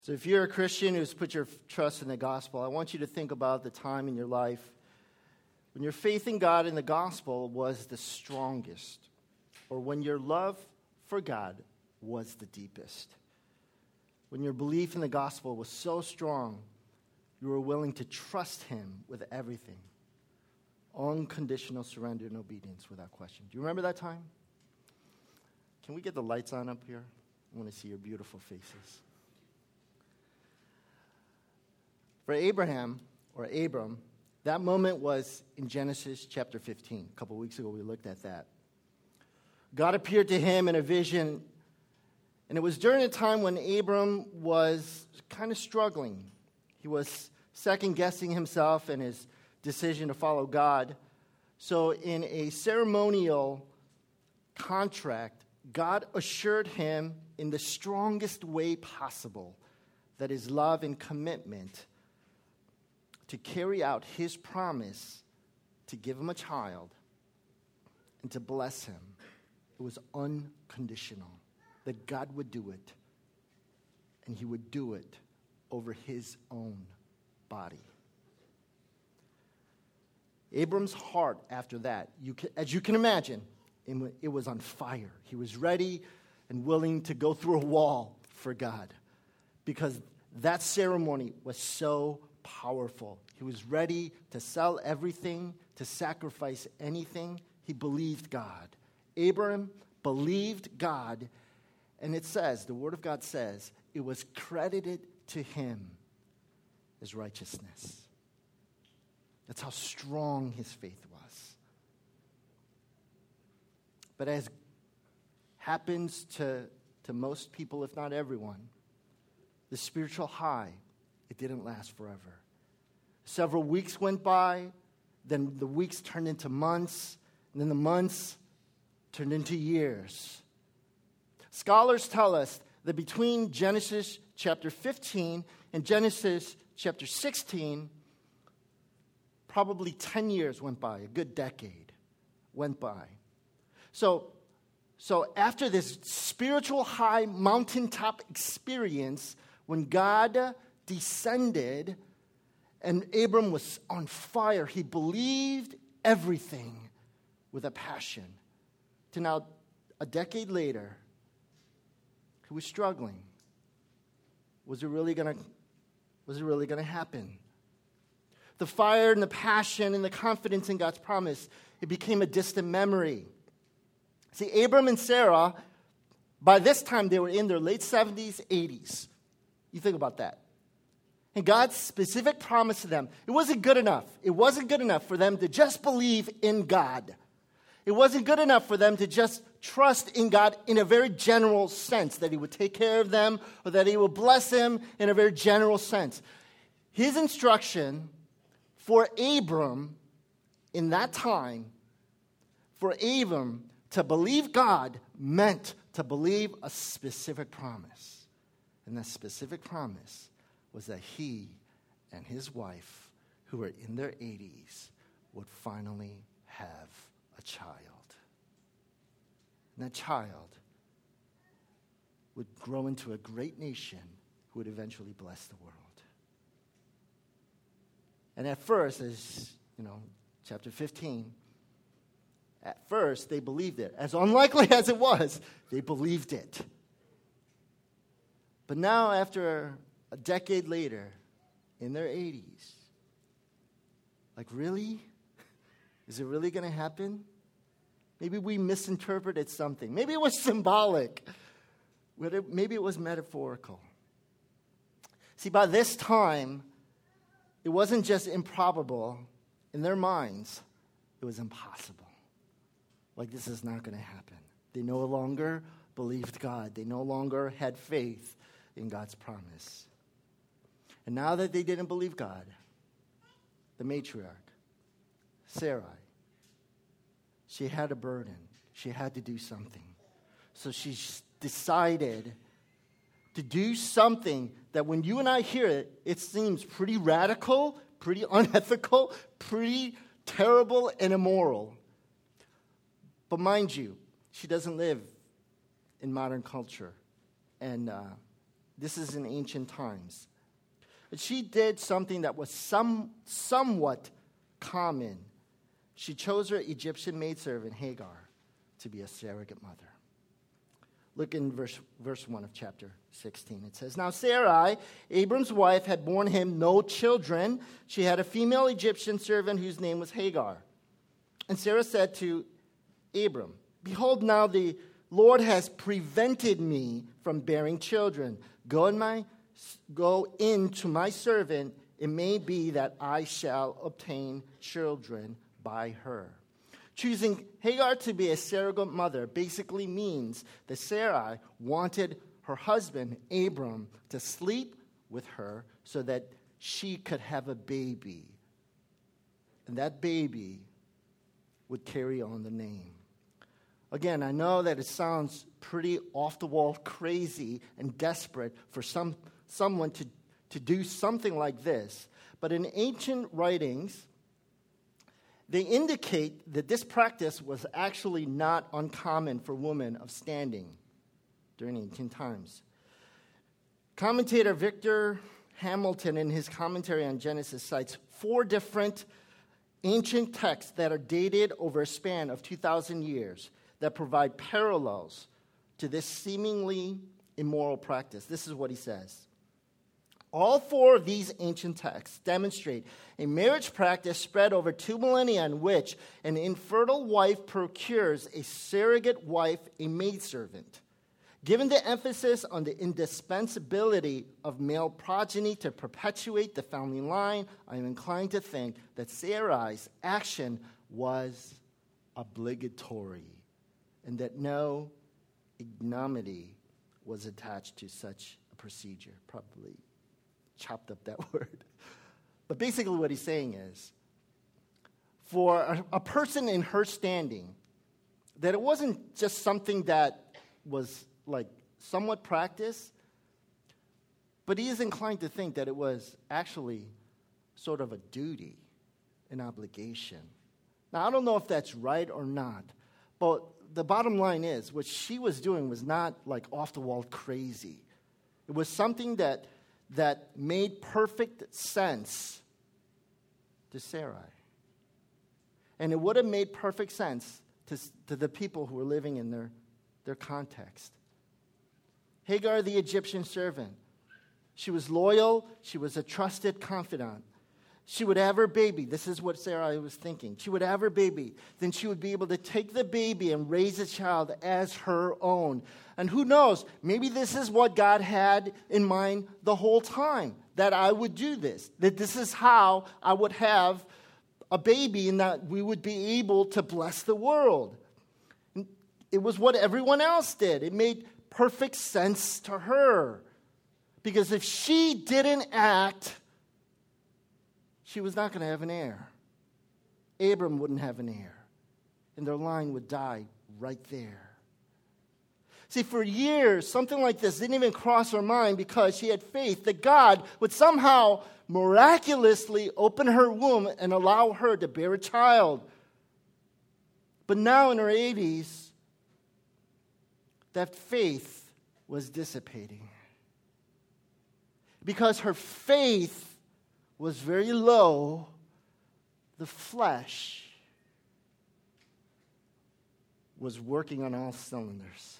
So if you're a Christian who's put your trust in the gospel, I want you to think about the time in your life when your faith in God and the gospel was the strongest, or when your love for God was the deepest. When your belief in the gospel was so strong, you were willing to trust him with everything. Unconditional surrender and obedience without question. Do you remember that time? Can we get the lights on up here? I want to see your beautiful faces. For Abraham, or Abram, that moment was in Genesis chapter 15. A couple weeks ago we looked at that. God appeared to him in a vision, and it was during a time when Abram was kind of struggling. He was second-guessing himself and his decision to follow God. So in a ceremonial contract, God assured him in the strongest way possible that his love and commitment to carry out his promise to give him a child and to bless him, it was unconditional, that God would do it, and he would do it over his own body. Abram's heart after that, as you can imagine, it was on fire. He was ready and willing to go through a wall for God because that ceremony was so powerful. He was ready to sell everything, to sacrifice anything. He believed God. Abram believed God, and it says, the Word of God says, it was credited to him as righteousness. That's how strong his faith was. But as happens to most people, if not everyone, the spiritual high, it didn't last forever. Several weeks went by, then the weeks turned into months, and then the months turned into years. Scholars tell us that between Genesis chapter 15 and Genesis chapter 16, probably 10 years went by, a good decade went by. So after this spiritual high mountaintop experience, when God descended and Abram was on fire, he believed everything with a passion. To now, a decade later, he was struggling. Was it really going to happen? The fire and the passion and the confidence in God's promise, it became a distant memory. See, Abram and Sarah, by this time they were in their late 70s, 80s. You think about that. And God's specific promise to them, it wasn't good enough. It wasn't good enough for them to just believe in God. It wasn't good enough for them to just trust in God in a very general sense, that he would take care of them or that he would bless them in a very general sense. His instruction for Abram in that time, for Abram to believe God meant to believe a specific promise. And that specific promise was that he and his wife, who were in their 80s, would finally have a child. And that child would grow into a great nation who would eventually bless the world. And at first, as chapter 15, at first they believed it. As unlikely as it was, they believed it. But now, after a decade later, in their 80s, like, really? Is it really going to happen? Maybe we misinterpreted something. Maybe it was symbolic. Maybe it was metaphorical. See, by this time, it wasn't just improbable. In their minds, it was impossible. Like, this is not going to happen. They no longer believed God. They no longer had faith in God's promise. And now that they didn't believe God, the matriarch, Sarai, she had a burden. She had to do something. So she decided to do something that when you and I hear it, it seems pretty radical, pretty unethical, pretty terrible and immoral. But mind you, she doesn't live in modern culture. And This is in ancient times. But she did something that was somewhat common. She chose her Egyptian maidservant, Hagar, to be a surrogate mother. Look in verse 1 of chapter 16. It says, Now Sarai, Abram's wife, had borne him no children. She had a female Egyptian servant whose name was Hagar. And Sarah said to Abram, Behold, now the Lord has prevented me from bearing children. Go in to my servant. It may be that I shall obtain children by her. Choosing Hagar to be a surrogate mother basically means that Sarai wanted her husband, Abram, to sleep with her so that she could have a baby. And that baby would carry on the name. Again, I know that it sounds pretty off-the-wall crazy and desperate for someone to do something like this. But in ancient writings, they indicate that this practice was actually not uncommon for women of standing during ancient times. Commentator Victor Hamilton, in his commentary on Genesis, cites 4 different ancient texts that are dated over a span of 2,000 years that provide parallels to this seemingly immoral practice. This is what he says. All 4 of these ancient texts demonstrate a marriage practice spread over 2 millennia in which an infertile wife procures a surrogate wife, a maidservant. Given the emphasis on the indispensability of male progeny to perpetuate the family line, I am inclined to think that Sarai's action was obligatory and that no ignominy was attached to such a procedure. Probably chopped up that word. But basically what he's saying is, for a person in her standing, that it wasn't just something that was like somewhat practiced, but he is inclined to think that it was actually sort of a duty, an obligation. Now, I don't know if that's right or not, but the bottom line is, what she was doing was not like off-the-wall crazy. It was something that made perfect sense to Sarai. And it would have made perfect sense to the people who were living in their context. Hagar, the Egyptian servant, she was loyal. She was a trusted confidant. She would have her baby. This is what Sarai was thinking. She would have her baby. Then she would be able to take the baby and raise a child as her own. And who knows, maybe this is what God had in mind the whole time, that I would do this, that this is how I would have a baby and that we would be able to bless the world. It was what everyone else did. It made perfect sense to her. Because if she didn't act, she was not going to have an heir. Abram wouldn't have an heir. And their line would die right there. See, for years, something like this didn't even cross her mind because she had faith that God would somehow miraculously open her womb and allow her to bear a child. But now in her 80s, that faith was dissipating. Because her faith was very low, the flesh was working on all cylinders.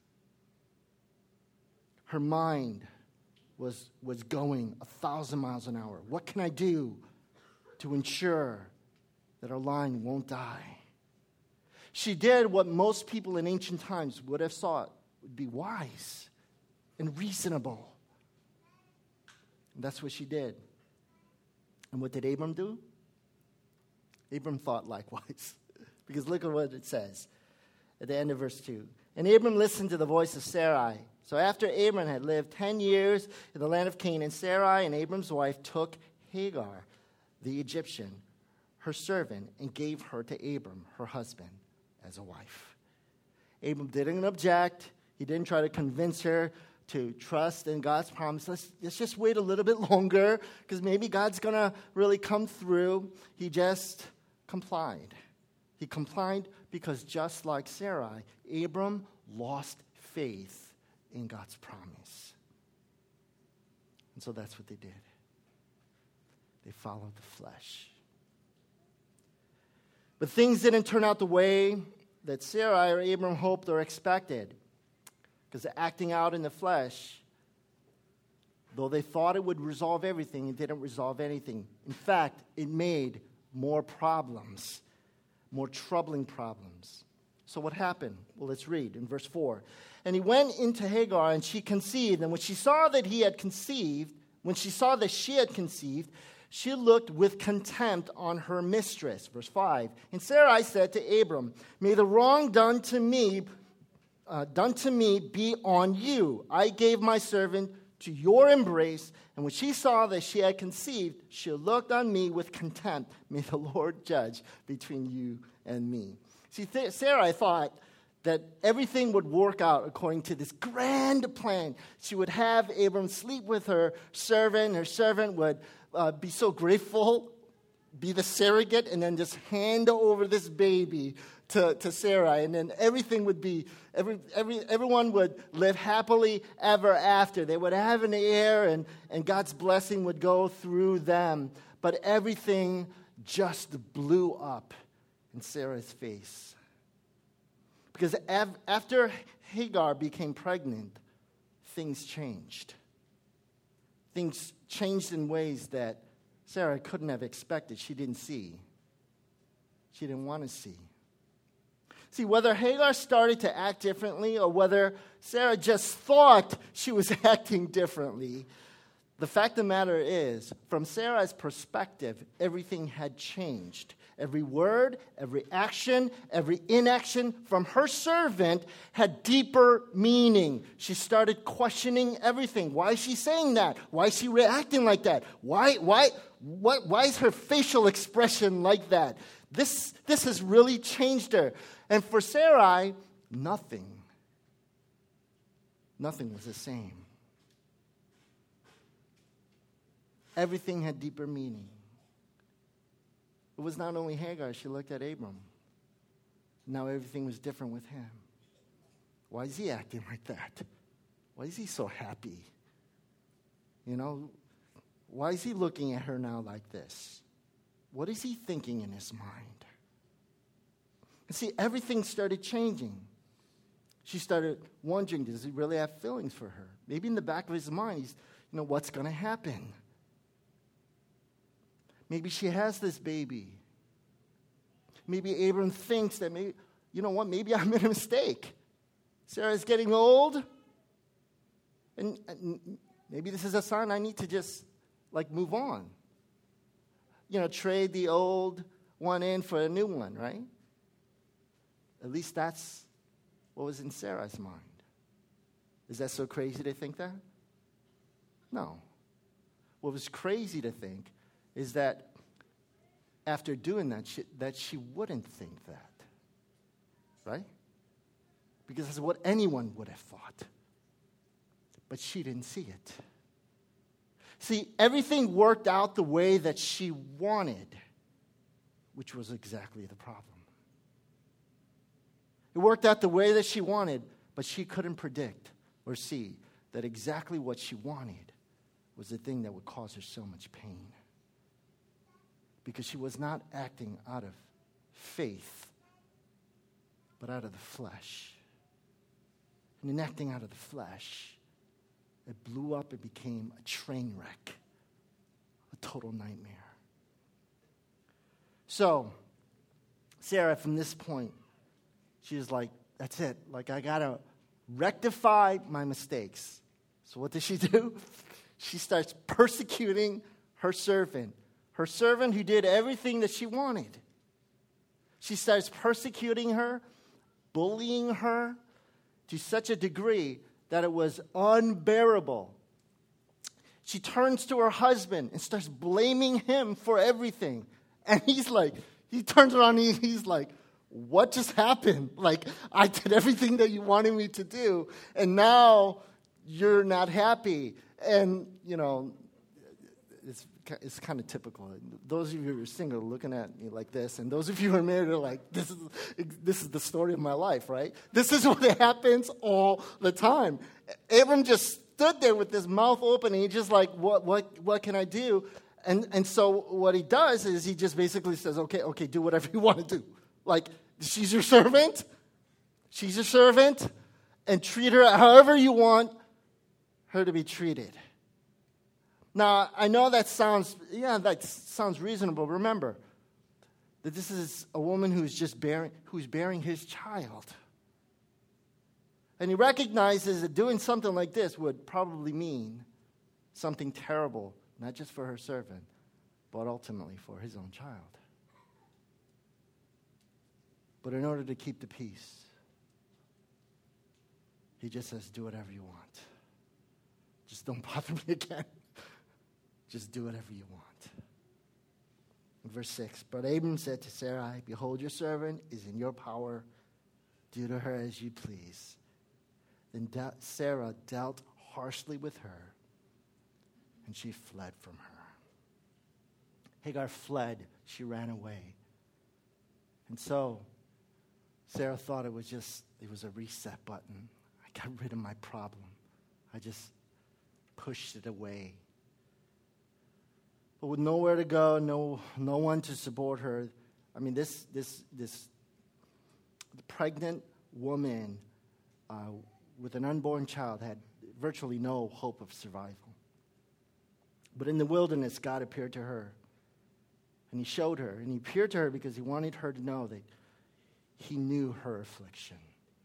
Her mind was going 1,000 miles an hour. What can I do to ensure that our line won't die? She did what most people in ancient times would have thought would be wise and reasonable. And that's what she did. And what did Abram do? Abram thought likewise. Because look at what it says at the end of verse 2. And Abram listened to the voice of Sarai. So after Abram had lived 10 years in the land of Canaan, Sarai and Abram's wife took Hagar, the Egyptian, her servant, and gave her to Abram, her husband, as a wife. Abram didn't object. He didn't try to convince her to trust in God's promise. Let's just wait a little bit longer because maybe God's going to really come through. He just complied. He complied because just like Sarai, Abram lost faith in God's promise. And so that's what they did. They followed the flesh. But things didn't turn out the way that Sarai or Abram hoped or expected. Because acting out in the flesh, though they thought it would resolve everything, it didn't resolve anything. In fact, it made more problems, more troubling problems. So what happened? Well, let's read in verse 4. And he went into Hagar, and she conceived. And when she saw that she had conceived, she looked with contempt on her mistress. Verse 5. And Sarai said to Abram, "May the wrong done to me be on you. I gave my servant to your embrace, and when she saw that she had conceived, she looked on me with contempt. May the Lord judge between you and me." See, Sarai thought that everything would work out according to this grand plan. She would have Abram sleep with her servant. Her servant would be so grateful, be the surrogate, and then just hand over this baby to Sarai. And then everything would be, everyone would live happily ever after. They would have an heir, and God's blessing would go through them. But everything just blew up in Sarah's face. Because after Hagar became pregnant, things changed. Things changed in ways that Sarah couldn't have expected. She didn't see. She didn't want to see. See, whether Hagar started to act differently or whether Sarah just thought she was acting differently, the fact of the matter is, from Sarah's perspective, everything had changed. Every word, every action, every inaction from her servant had deeper meaning. She started questioning everything. Why is she saying that? Why is she reacting like that? Why is her facial expression like that? This has really changed her. And for Sarai, nothing was the same. Everything had deeper meaning. It was not only Hagar. She looked at Abram. Now everything was different with him. Why is he acting like that? Why is he so happy? Why is he looking at her now like this? What is he thinking in his mind? And see, everything started changing. She started wondering, does he really have feelings for her? Maybe in the back of his mind, he's, what's going to happen? Maybe she has this baby. Maybe Abram thinks that maybe I made a mistake. Sarah's getting old. And maybe this is a sign I need to just, move on. Trade the old one in for a new one, right? At least that's what was in Sarah's mind. Is that so crazy to think that? No. What was crazy to think is that after doing that, she wouldn't think that. Right? Because that's what anyone would have thought. But she didn't see it. See, everything worked out the way that she wanted, which was exactly the problem. It worked out the way that she wanted, but she couldn't predict or see that exactly what she wanted was the thing that would cause her so much pain. Because she was not acting out of faith, but out of the flesh. And in acting out of the flesh, it blew up and became a train wreck, a total nightmare. So, Sarah, from this point, she was like, that's it. I got to rectify my mistakes. So what does she do? She starts persecuting her servant who did everything that she wanted. She starts persecuting her, bullying her to such a degree that it was unbearable. She turns to her husband and starts blaming him for everything. And he turns around and he's like, what just happened? I did everything that you wanted me to do, and now you're not happy. And, it's kind of typical. Those of you who are single are looking at me like this, and those of you who are married are like, this is the story of my life, right? This is what happens all the time. Abram just stood there with his mouth open, and he's just like, what can I do? And so what he does is he just basically says, okay, do whatever you want to do. Like, she's your servant. She's your servant. And treat her however you want her to be treated. Now, I know that sounds reasonable. Remember that this is a woman who's bearing his child. And he recognizes that doing something like this would probably mean something terrible, not just for her servant, but ultimately for his own child. But in order to keep the peace, he just says, do whatever you want. Just don't bother me again. Just do whatever you want. In verse 6, but Abram said to Sarai, behold, your servant is in your power. Do to her as you please. Then Sarah dealt harshly with her, and she fled from her. Hagar fled. She ran away. And so Sarah thought it was a reset button. I got rid of my problem. I just pushed it away. But with nowhere to go, no one to support her, I mean, this pregnant woman with an unborn child had virtually no hope of survival. But in the wilderness, God appeared to her. And he showed her. And he appeared to her because he wanted her to know that he knew her affliction.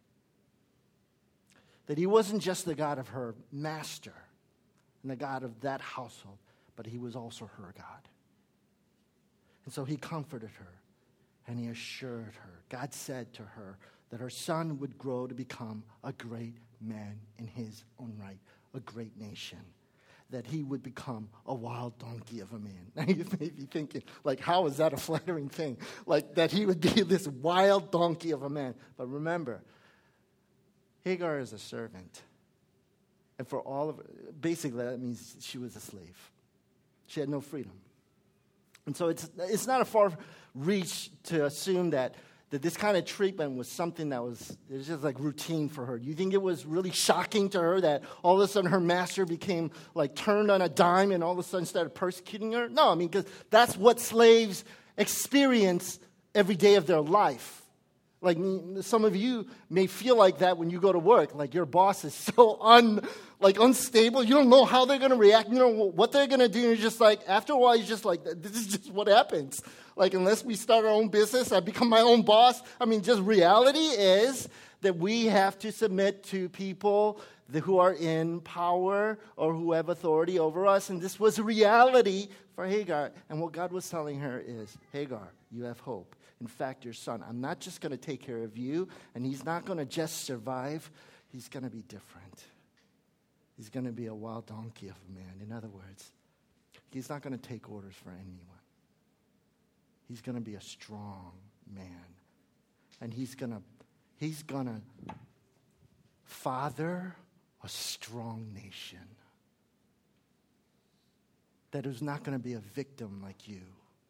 That he wasn't just the God of her master and the God of that household, but he was also her God. And so he comforted her and he assured her. God said to her that her son would grow to become a great man in his own right, a great nation. That he would become a wild donkey of a man. Now you may be thinking, like, how is that a flattering thing? Like, that he would be this wild donkey of a man. But remember, Hagar is a servant. And for all of it, basically that means she was a slave. She had no freedom. And so it's not a far reach to assume that this kind of treatment was something that was just like routine for her. Do you think it was really shocking to her that all of a sudden her master became like turned on a dime and all of a sudden started persecuting her? No, I mean, because that's what slaves experience every day of their life. Like some of you may feel like that when you go to work. Like your boss is so unstable. You don't know how they're going to react. You don't know what they're going to do. You're just like, after a while, you're just like, this is just what happens. Like, unless we start our own business, I become my own boss. I mean, just reality is that we have to submit to people who are in power or who have authority over us. And this was a reality for Hagar. And what God was telling her is, Hagar, you have hope. In fact, your son, I'm not just going to take care of you, and he's not going to just survive. He's going to be different. He's going to be a wild donkey of a man. In other words, he's not going to take orders for anyone. He's going to be a strong man. And he's going to father a strong nation that is not going to be a victim like you.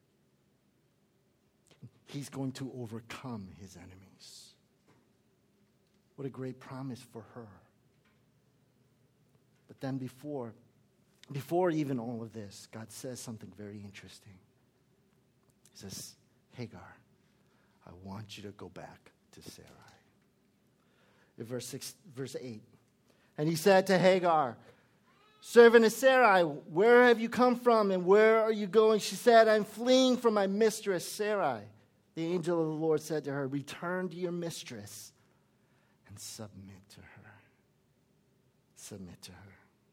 He's going to overcome his enemies. What a great promise for her. But then before even all of this, God says something very interesting. He says, Hagar, I want you to go back to Sarai. In verse 8. And he said to Hagar, servant of Sarai, where have you come from and where are you going? She said, I'm fleeing from my mistress Sarai. The angel of the Lord said to her, return to your mistress and submit to her. Submit to her.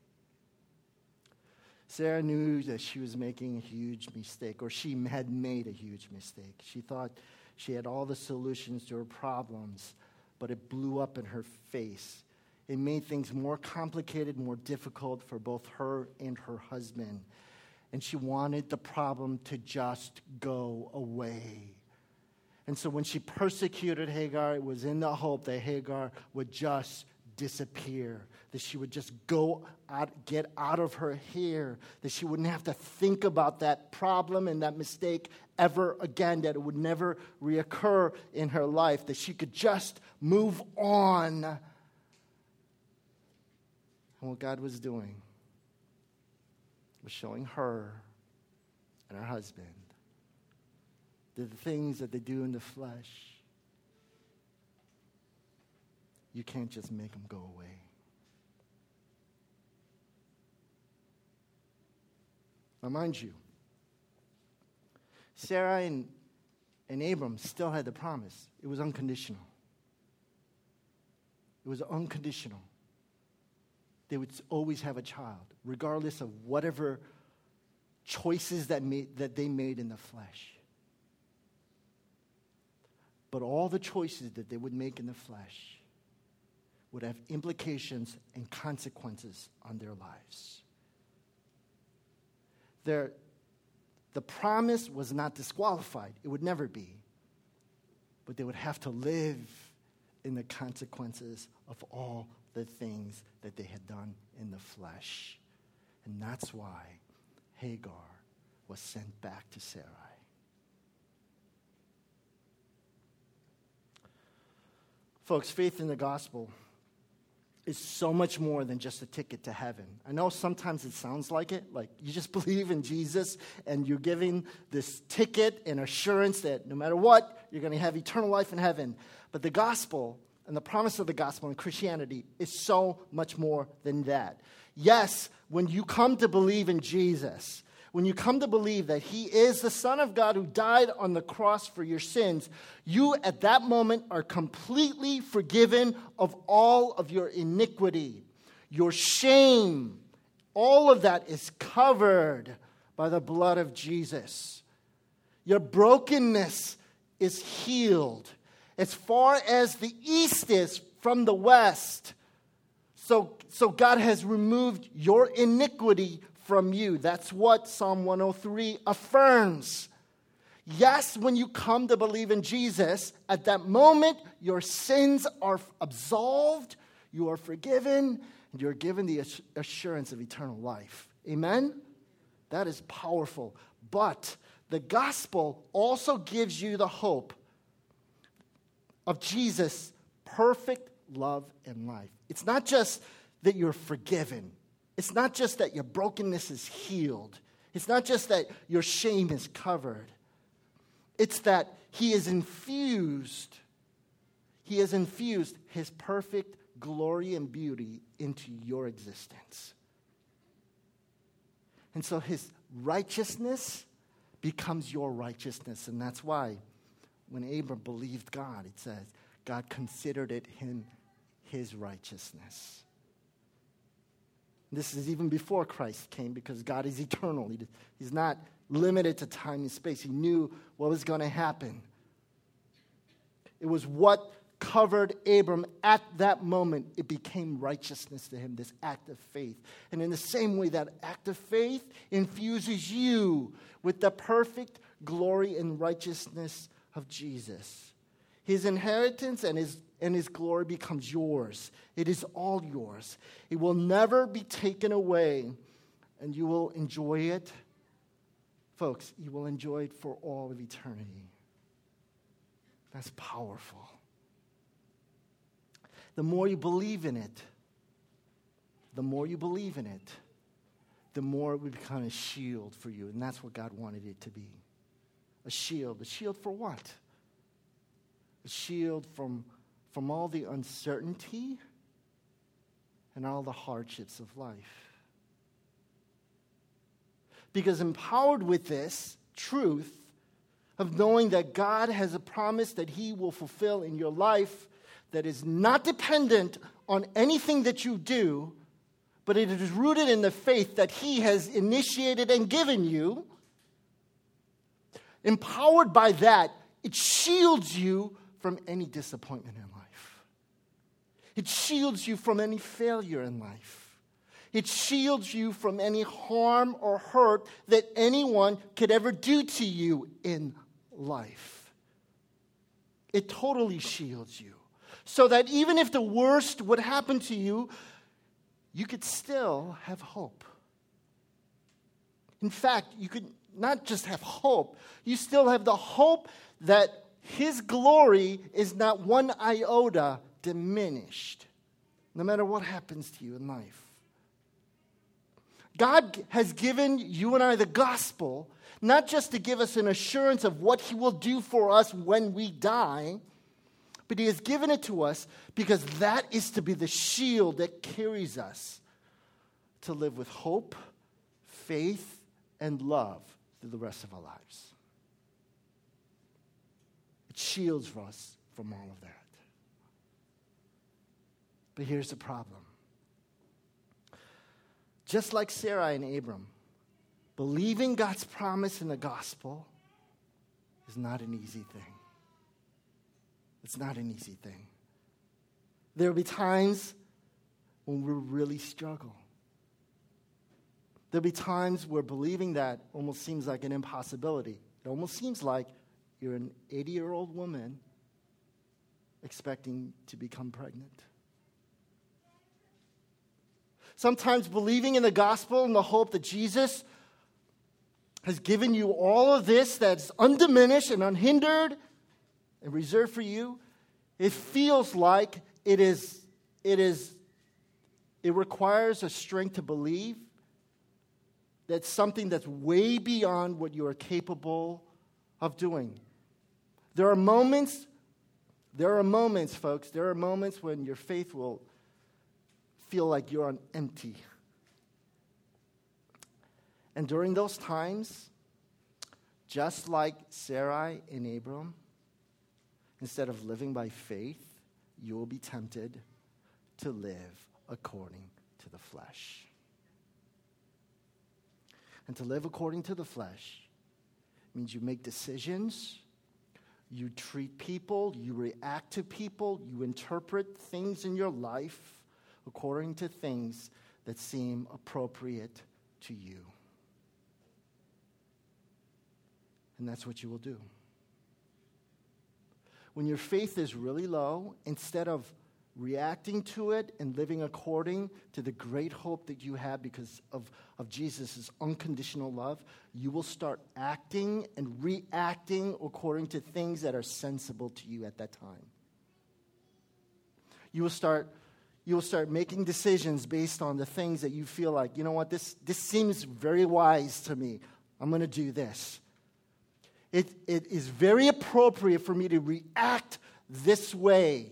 Sarah knew that she was making a huge mistake, or she had made a huge mistake. She thought she had all the solutions to her problems, but it blew up in her face. It made things more complicated, more difficult for both her and her husband. And she wanted the problem to just go away. And so when she persecuted Hagar, it was in the hope that Hagar would just disappear, that she would just get out of her hair, that she wouldn't have to think about that problem and that mistake ever again, that it would never reoccur in her life, that she could just move on. And what God was doing was showing her and her husband that the things that they do in the flesh, you can't just make them go away. Now, mind you, Sarah and Abram still had the promise. It was unconditional. It was unconditional. They would always have a child, regardless of whatever choices that they made in the flesh. But all the choices that they would make in the flesh would have implications and consequences on their lives. The promise was not disqualified. It would never be. But they would have to live in the consequences of all the things that they had done in the flesh. And that's why Hagar was sent back to Sarai. Folks, faith in the gospel is so much more than just a ticket to heaven. I know sometimes it sounds like it, like you just believe in Jesus and you're giving this ticket and assurance that no matter what, you're going to have eternal life in heaven. But the gospel and the promise of the gospel in Christianity is so much more than that. Yes, when you come to believe in Jesus, when you come to believe that he is the Son of God who died on the cross for your sins, you at that moment are completely forgiven of all of your iniquity, your shame. All of that is covered by the blood of Jesus. Your brokenness is healed. As far as the east is from the west, so God has removed your iniquity from you. That's what Psalm 103 affirms. Yes, when you come to believe in Jesus, at that moment, your sins are absolved, you are forgiven, and you're given the assurance of eternal life. Amen? That is powerful. But the gospel also gives you the hope of Jesus' perfect love and life. It's not just that you're forgiven. It's not just that your brokenness is healed. It's not just that your shame is covered. It's that he has infused his perfect glory and beauty into your existence. And so his righteousness becomes your righteousness. And that's why when Abram believed God, it says, God considered it his righteousness. This is even before Christ came because God is eternal. He's not limited to time and space. He knew what was going to happen. It was what covered Abram at that moment. It became righteousness to him, this act of faith. And in the same way, that act of faith infuses you with the perfect glory and righteousness of Jesus. His inheritance and his glory becomes yours. It is all yours. It will never be taken away, and you will enjoy it. Folks, you will enjoy it for all of eternity. That's powerful. The more you believe in it, the more it will become a shield for you. And that's what God wanted it to be. A shield. A shield for what? A shield from all the uncertainty and all the hardships of life. Because empowered with this truth of knowing that God has a promise that he will fulfill in your life that is not dependent on anything that you do, but it is rooted in the faith that he has initiated and given you, empowered by that, it shields you from any disappointment in life. It shields you from any failure in life. It shields you from any harm or hurt that anyone could ever do to you in life. It totally shields you. So that even if the worst would happen to you, you could still have hope. In fact, you could not just have hope, you still have the hope that his glory is not one iota diminished, no matter what happens to you in life. God has given you and I the gospel, not just to give us an assurance of what he will do for us when we die, but he has given it to us because that is to be the shield that carries us to live with hope, faith, and love through the rest of our lives. It shields us from all of that. But here's the problem. Just like Sarai and Abram, believing God's promise in the gospel is not an easy thing. It's not an easy thing. There will be times when we really struggle. There'll be times where believing that almost seems like an impossibility. It almost seems like you're an 80-year-old woman expecting to become pregnant. Sometimes believing in the gospel and the hope that Jesus has given you all of this that's undiminished and unhindered and reserved for you, it feels like it requires a strength to believe that's something that's way beyond what you are capable of doing. There are moments, folks, there are moments when your faith will feel like you're on empty. And during those times, just like Sarai and Abram, instead of living by faith, you will be tempted to live according to the flesh. And to live according to the flesh means you make decisions, you treat people, you react to people, you interpret things in your life according to things that seem appropriate to you. And that's what you will do. When your faith is really low, instead of reacting to it and living according to the great hope that you have because of Jesus' unconditional love, you will start acting and reacting according to things that are sensible to you at that time. You will start making decisions based on the things that you feel like, you know what, this seems very wise to me. I'm going to do this. It is very appropriate for me to react this way.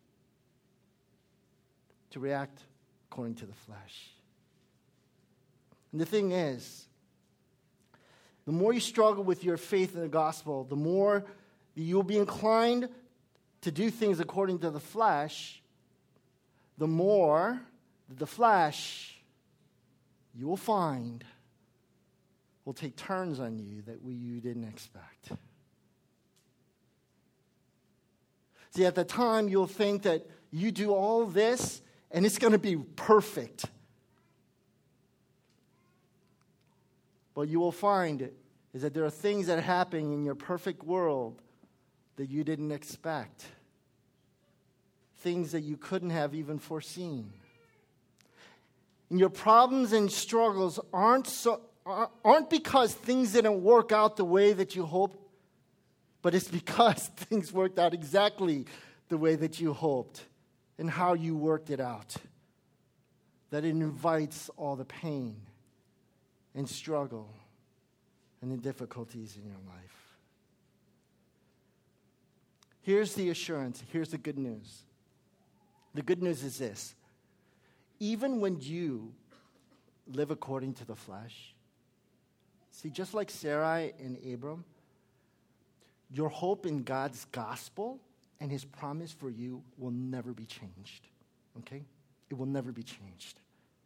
To react according to the flesh. And the thing is, the more you struggle with your faith in the gospel, the more you'll be inclined to do things according to the flesh, the more the flesh you will find will take turns on you that you didn't expect. See, at the time, you'll think that you do all this and it's going to be perfect. What you will find is that there are things that are happening in your perfect world that you didn't expect. Things that you couldn't have even foreseen. And your problems and struggles aren't because things didn't work out the way that you hoped, but it's because things worked out exactly the way that you hoped and how you worked it out. That it invites all the pain and struggle and the difficulties in your life. Here's the assurance. Here's the good news. The good news is this. Even when you live according to the flesh, see, just like Sarai and Abram, your hope in God's gospel and his promise for you will never be changed. Okay? It will never be changed.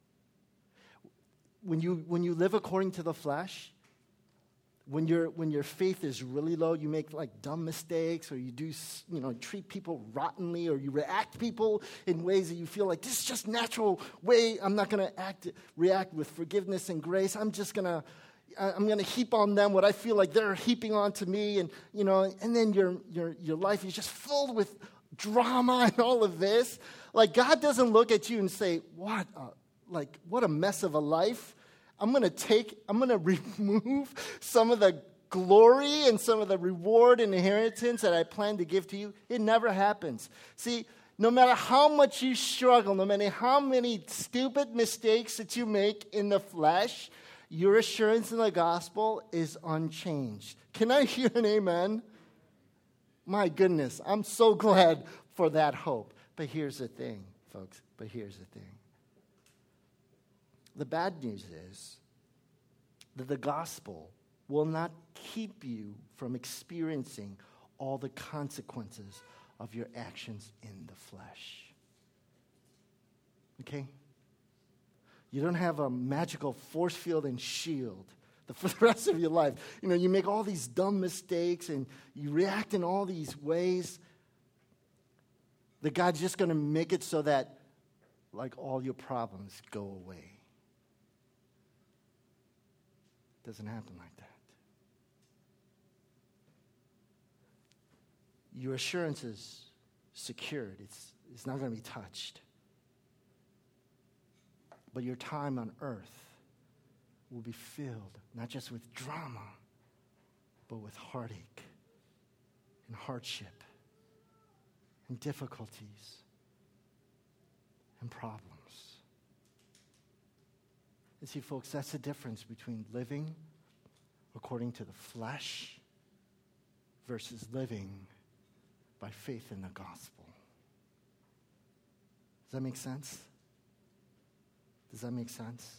When you live according to the flesh, when your faith is really low, you make like dumb mistakes, or you do, treat people rottenly, or you react to people in ways that you feel like this is just natural way. I'm not going to react with forgiveness and grace. I'm going to heap on them what I feel like they're heaping on to me, and then your life is just filled with drama and all of this. Like, God doesn't look at you and say, what a mess of a life. I'm going to remove some of the glory and some of the reward and inheritance that I plan to give to you. It never happens. See, No matter how much you struggle, no matter how many stupid mistakes that you make in the flesh, your assurance in the gospel is unchanged. Can I hear an amen? My goodness, I'm so glad for that hope. But here's the thing, folks. But here's the thing. The bad news is that the gospel will not keep you from experiencing all the consequences of your actions in the flesh. Okay? You don't have a magical force field and shield for the rest of your life. You know, you make all these dumb mistakes and you react in all these ways that God's just going to make it so that, like, all your problems go away. It doesn't happen like that. Your assurance is secured. It's not going to be touched. But your time on earth will be filled not just with drama, but with heartache and hardship and difficulties and problems. And see, folks, that's the difference between living according to the flesh versus living by faith in the gospel. Does that make sense? Does that make sense?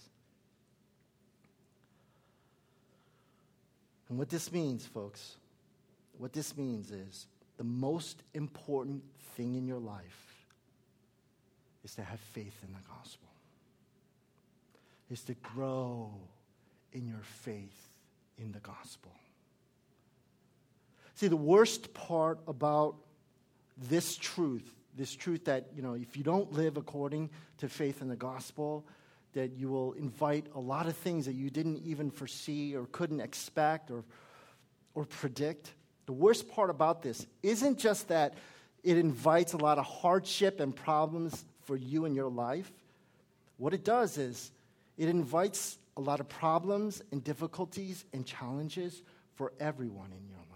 And what this means, folks, what this means is the most important thing in your life is to have faith in the gospel, is to grow in your faith in the gospel. See, the worst part about this truth that, you know, if you don't live according to faith in the gospel, that you will invite a lot of things that you didn't even foresee or couldn't expect or predict. The worst part about this isn't just that it invites a lot of hardship and problems for you in your life. What it does is it invites a lot of problems and difficulties and challenges for everyone in your life.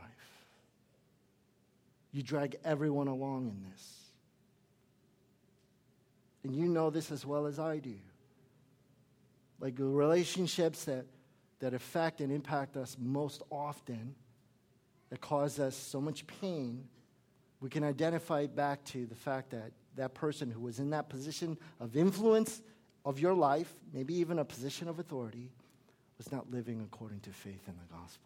You drag everyone along in this. And you know this as well as I do. Like the relationships that affect and impact us most often, that cause us so much pain, we can identify back to the fact that that person who was in that position of influence of your life, maybe even a position of authority, was not living according to faith in the gospel.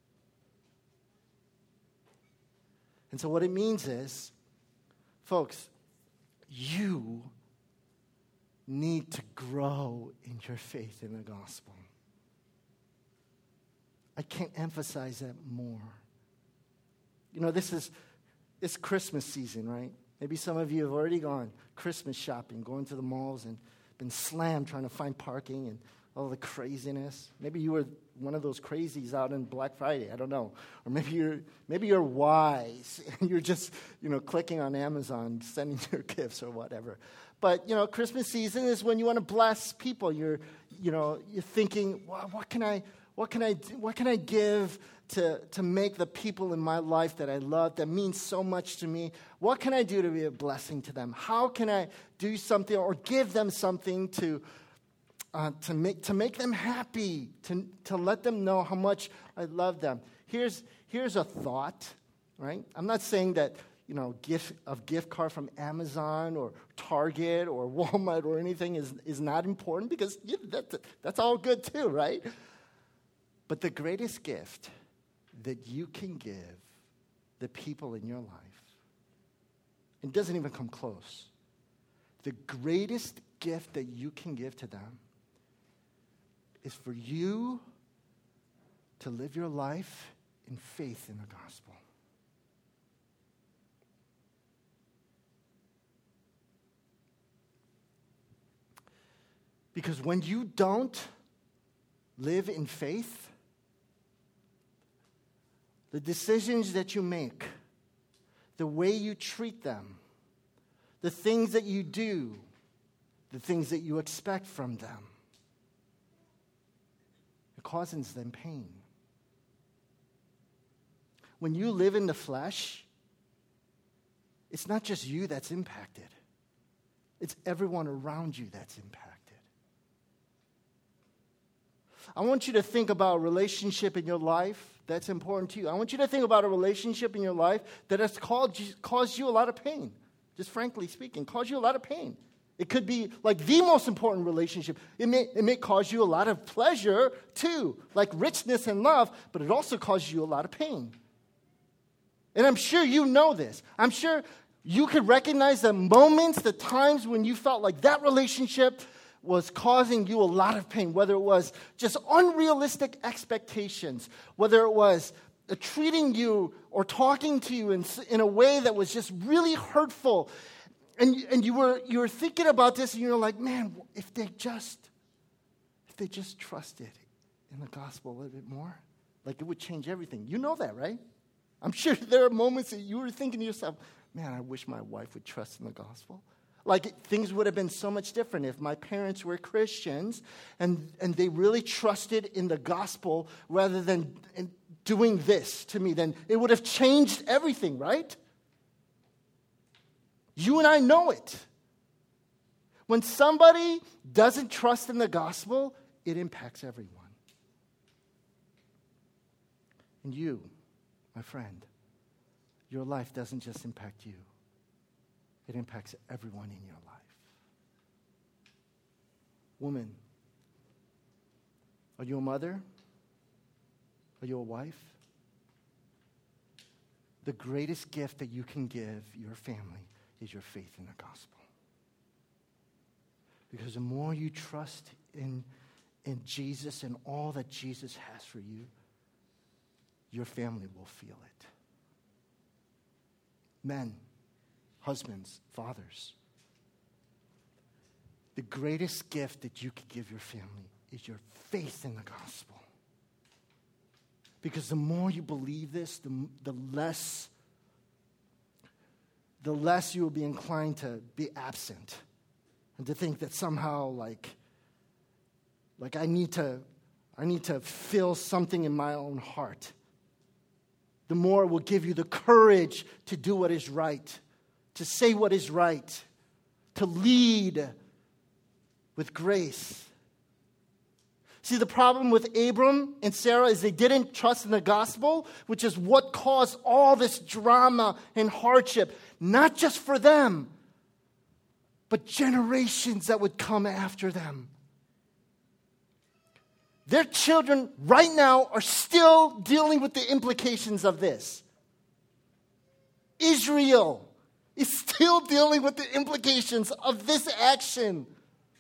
And so what it means is, folks, you need to grow in your faith in the gospel. I can't emphasize that more. You know, it's Christmas season, right? Maybe some of you have already gone Christmas shopping, going to the malls and been slammed trying to find parking and all the craziness. Maybe you were one of those crazies out on Black Friday. I don't know. Or maybe you're wise and you're just, you know, clicking on Amazon, sending your gifts or whatever. But, you know, Christmas season is when you want to bless people. You're thinking, well, what can I give to make the people in my life that I love, that means so much to me? What can I do to be a blessing to them? How can I do something or give them something to make them happy, to let them know how much I love them? Here's a thought, right? I'm not saying that, you know, gift card from Amazon or Target or Walmart or anything is not important, because that's all good too, right? But the greatest gift that you can give the people in your life, it doesn't even come close. The greatest gift that you can give to them is for you to live your life in faith in the gospel. Because when you don't live in faith, the decisions that you make, the way you treat them, the things that you do, the things that you expect from them, it causes them pain. When you live in the flesh, it's not just you that's impacted. It's everyone around you that's impacted. I want you to think about a relationship in your life that's important to you. I want you to think about a relationship in your life that has caused you a lot of pain. Just frankly speaking, caused you a lot of pain. It could be like the most important relationship. It may cause you a lot of pleasure too, like richness and love, but it also causes you a lot of pain. And I'm sure you know this. I'm sure you could recognize the moments, the times when you felt like that relationship was causing you a lot of pain, whether it was just unrealistic expectations, whether it was treating you or talking to you in a way that was just really hurtful. And you were thinking about this, and you're like, man, if they just trusted in the gospel a little bit more, like it would change everything. You know that, right? I'm sure there are moments that you were thinking to yourself, man, I wish my wife would trust in the gospel. Like things would have been so much different if my parents were Christians and they really trusted in the gospel rather than doing this to me. Then it would have changed everything, right? You and I know it. When somebody doesn't trust in the gospel, it impacts everyone. And you, my friend, your life doesn't just impact you. It impacts everyone in your life. Woman, are you a mother? Are you a wife? The greatest gift that you can give your family is your faith in the gospel. Because the more you trust in Jesus and all that Jesus has for you, your family will feel it. Men, husbands, fathers, the greatest gift that you could give your family is your faith in the gospel. Because the more you believe this, the less you will be inclined to be absent and to think that somehow like I need to feel something in my own heart. The more it will give you the courage to do what is right, to say what is right, to lead with grace. See, the problem with Abram and Sarah is they didn't trust in the gospel, which is what caused all this drama and hardship, not just for them, but generations that would come after them. Their children right now are still dealing with the implications of this. Israel is still dealing with the implications of this action.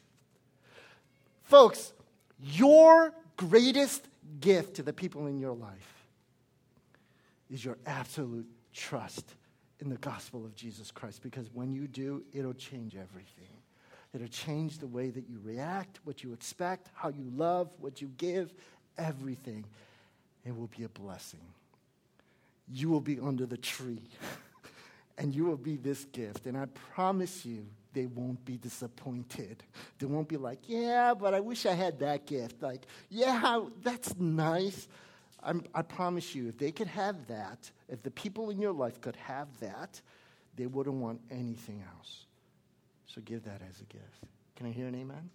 Folks, your greatest gift to the people in your life is your absolute trust in the gospel of Jesus Christ. Because when you do, it'll change everything. It'll change the way that you react, what you expect, how you love, what you give, everything. It will be a blessing. You will be under the tree, and you will be this gift. And I promise you, they won't be disappointed. They won't be like, yeah, but I wish I had that gift. Like, yeah, that's nice. I promise you, if they could have that, if the people in your life could have that, they wouldn't want anything else. So give that as a gift. Can I hear an amen?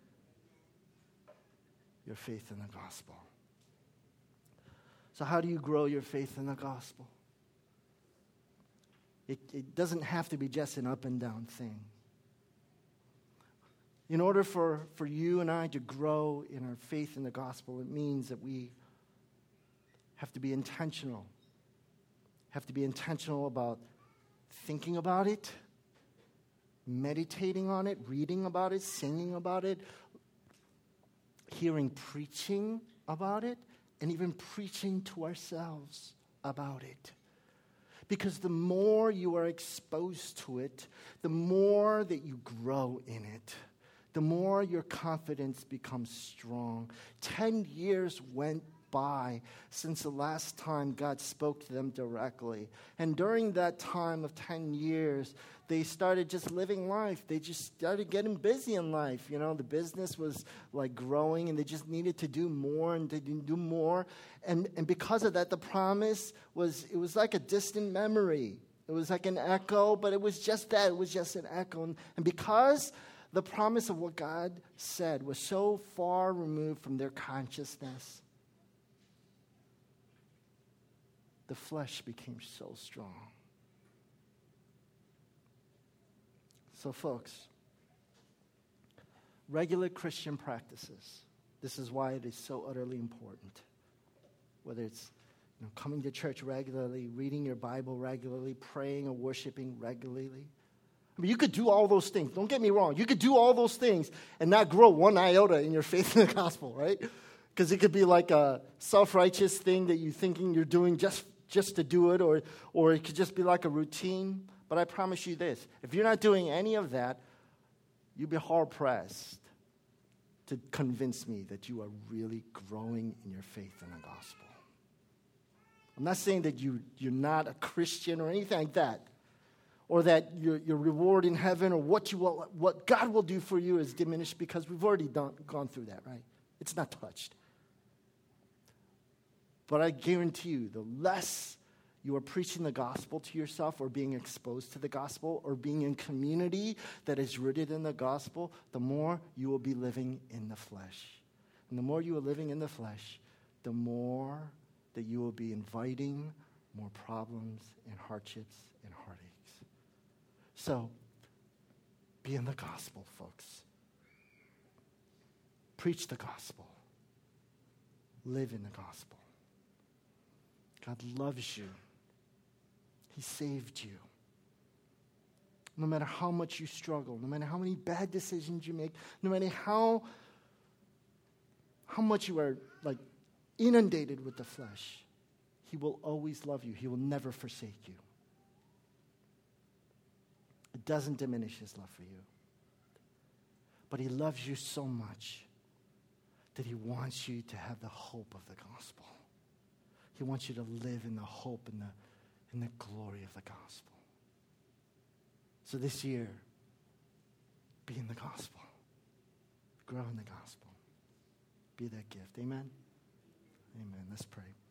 Your faith in the gospel. So how do you grow your faith in the gospel? It doesn't have to be just an up and down thing. In order for you and I to grow in our faith in the gospel, it means that we have to be intentional. Have to be intentional about thinking about it, meditating on it, reading about it, singing about it, hearing preaching about it, and even preaching to ourselves about it. Because the more you are exposed to it, the more that you grow in it, the more your confidence becomes strong. 10 years went by since the last time God spoke to them directly. And during that time of 10 years, they started just living life. They just started getting busy in life. You know, the business was like growing, and they just needed to do more, and they didn't do more. And because of that, the promise was like a distant memory. It was like an echo, but it was just that. It was just an echo. And because the promise of what God said was so far removed from their consciousness, the flesh became so strong. So, folks, regular Christian practices, this is why it is so utterly important. Whether it's coming to church regularly, reading your Bible regularly, praying or worshiping regularly. I mean, you could do all those things. Don't get me wrong. You could do all those things and not grow one iota in your faith in the gospel, right? Because it could be like a self-righteous thing that you're thinking you're doing just to do it, or it could just be like a routine. But I promise you this, if you're not doing any of that, you'd be hard-pressed to convince me that you are really growing in your faith in the gospel. I'm not saying that you're not a Christian or anything like that, or that your reward in heaven or what God will do for you is diminished, because we've already gone through that, right? It's not touched. But I guarantee you, the less you are preaching the gospel to yourself or being exposed to the gospel or being in community that is rooted in the gospel, the more you will be living in the flesh. And the more you are living in the flesh, the more that you will be inviting more problems and hardships and heartaches. So, be in the gospel, folks. Preach the gospel. Live in the gospel. God loves you. He saved you. No matter how much you struggle, no matter how many bad decisions you make, no matter how much you are like inundated with the flesh, He will always love you. He will never forsake you. It doesn't diminish His love for you. But He loves you so much that He wants you to have the hope of the gospel. He wants you to live in the hope and the glory of the gospel. So this year, be in the gospel. Grow in the gospel. Be that gift. Amen? Amen. Let's pray.